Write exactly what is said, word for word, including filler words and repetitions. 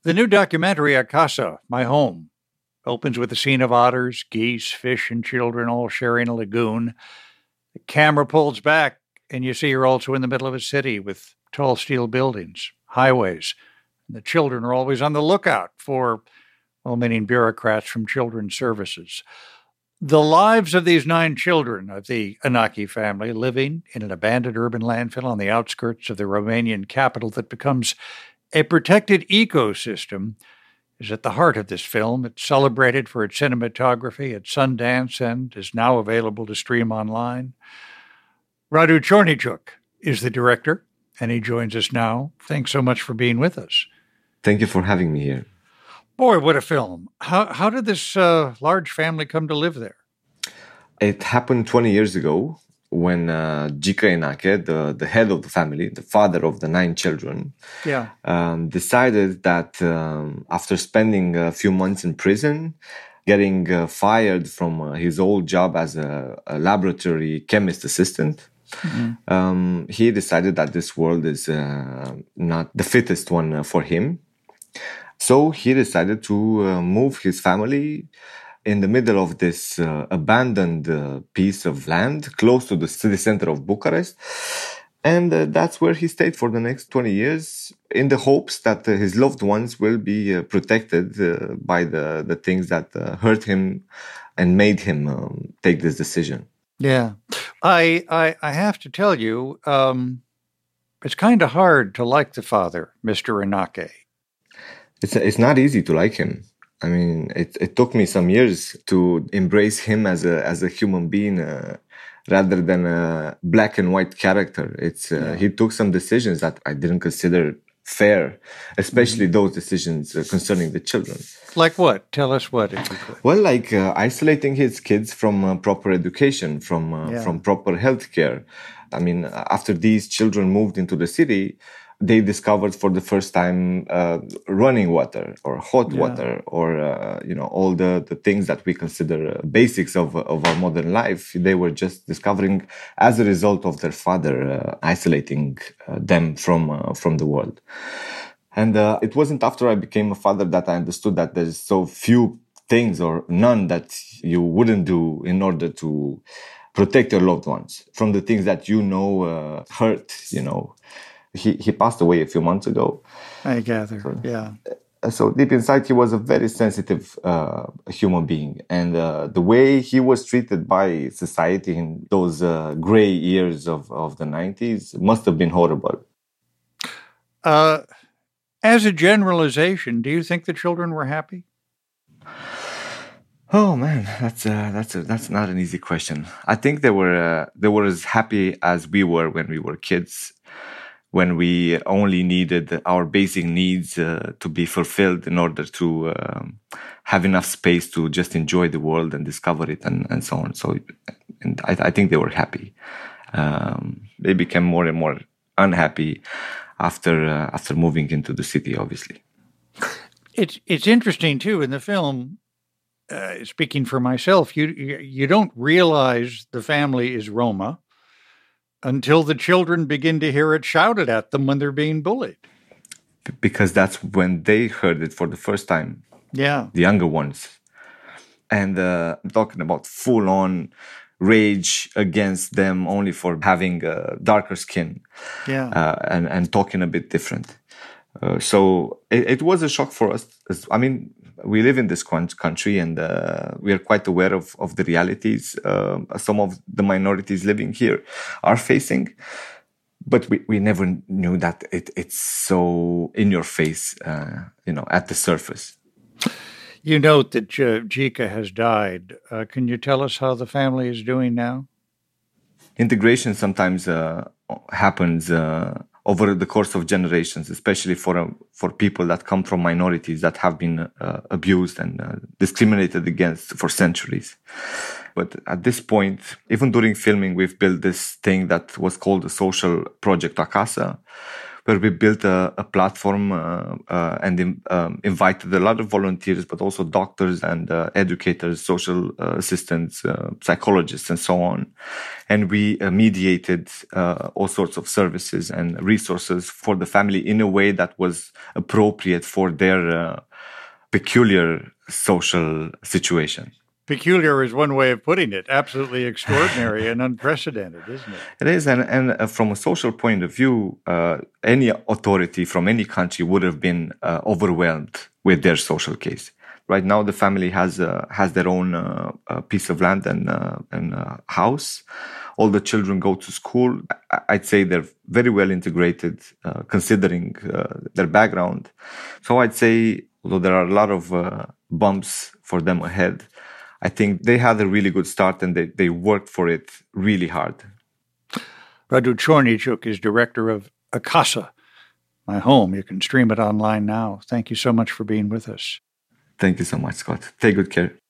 The new documentary, Akasa, My Home, opens with a scene of otters, geese, fish, and children all sharing a lagoon. The camera pulls back, and you see you're also in the middle of a city with tall steel buildings, highways. And the children are always on the lookout for, well, meaning bureaucrats from children's services. The lives of these nine children of the Inaki family living in an abandoned urban landfill on the outskirts of the Romanian capital that becomes a protected ecosystem is at the heart of this film. It's celebrated for its cinematography at Sundance and is now available to stream online. Radu Chornichuk is the director, and he joins us now. Thanks so much for being with us. Thank you for having me here. Boy, what a film. How how did this uh, large family come to live there? It happened twenty years ago when uh, Jika Inake, the, the head of the family, the father of the nine children, yeah. um, decided that um, after spending a few months in prison, getting uh, fired from uh, his old job as a, a laboratory chemist assistant, mm-hmm. um, he decided that this world is uh, not the fittest one uh, for him. So he decided to uh, move his family in the middle of this uh, abandoned uh, piece of land close to the city center of Bucharest. And uh, that's where he stayed for the next twenty years in the hopes that uh, his loved ones will be uh, protected uh, by the, the things that uh, hurt him and made him um, take this decision. Yeah. I, I, I have to tell you, um, it's kind of hard to like the father, Mister Inake. It's it's not easy to like him. I mean, it it took me some years to embrace him as a as a human being, uh, rather than a black and white character. It's uh, yeah. He took some decisions that I didn't consider fair, especially mm-hmm. those decisions uh, concerning the children. Like what? Tell us what, if you could. Well, like uh, isolating his kids from uh, proper education, from uh, yeah. from proper health care. I mean, after these children moved into the city, they discovered for the first time uh, running water or hot yeah. water or, uh, you know, all the, the things that we consider basics of, of our modern life. They were just discovering as a result of their father uh, isolating uh, them from, uh, from the world. And uh, it wasn't after I became a father that I understood that there's so few things or none that you wouldn't do in order to protect your loved ones from the things that you know uh, hurt, you know. He he passed away a few months ago. I gather, so, yeah. So deep inside, he was a very sensitive uh, human being. And uh, the way he was treated by society in those uh, gray years of, of the nineties must have been horrible. Uh, as a generalization, do you think the children were happy? Oh man, that's uh, that's a, that's not an easy question. I think they were uh, they were as happy as we were when we were kids, when we only needed our basic needs uh, to be fulfilled in order to um, have enough space to just enjoy the world and discover it and, and so on. So and I, I think they were happy. Um, they became more and more unhappy after uh, after moving into the city, obviously. It's, it's interesting, too, in the film, uh, speaking for myself, you, you don't realize the family is Roma until the children begin to hear it shouted at them when they're being bullied. Because that's when they heard it for the first time. Yeah. The younger ones. And uh, I'm talking about full-on rage against them only for having a darker skin. Yeah. Uh, and, and talking a bit different. Uh, so it, it was a shock for us. I mean, we live in this country and uh, we are quite aware of, of the realities uh, some of the minorities living here are facing. But we, we never knew that it, it's so in your face, uh, you know, at the surface. You note that J- Jika has died. Uh, can you tell us how the family is doing now? Integration sometimes uh, happens uh, over the course of generations, especially for uh, for people that come from minorities that have been uh, abused and uh, discriminated against for centuries. But at this point, even during filming, we've built this thing that was called the social project Akasa, where we built a, a platform uh, uh, and in, um, invited a lot of volunteers, but also doctors and uh, educators, social uh, assistants, uh, psychologists, and so on. And we uh, mediated uh, all sorts of services and resources for the family in a way that was appropriate for their uh, peculiar social situation. Peculiar is one way of putting it. Absolutely extraordinary and unprecedented, isn't it? It is. And, and uh, from a social point of view, uh, any authority from any country would have been uh, overwhelmed with their social case. Right now, the family has uh, has their own uh, uh, piece of land and, uh, and uh, house. All the children go to school. I'd say they're very well integrated, uh, considering uh, their background. So I'd say, although there are a lot of uh, bumps for them ahead, I think they had a really good start and they, they worked for it really hard. Radu Chornychuk is director of Akasa, My Home. You can stream it online now. Thank you so much for being with us. Thank you so much, Scott. Take good care.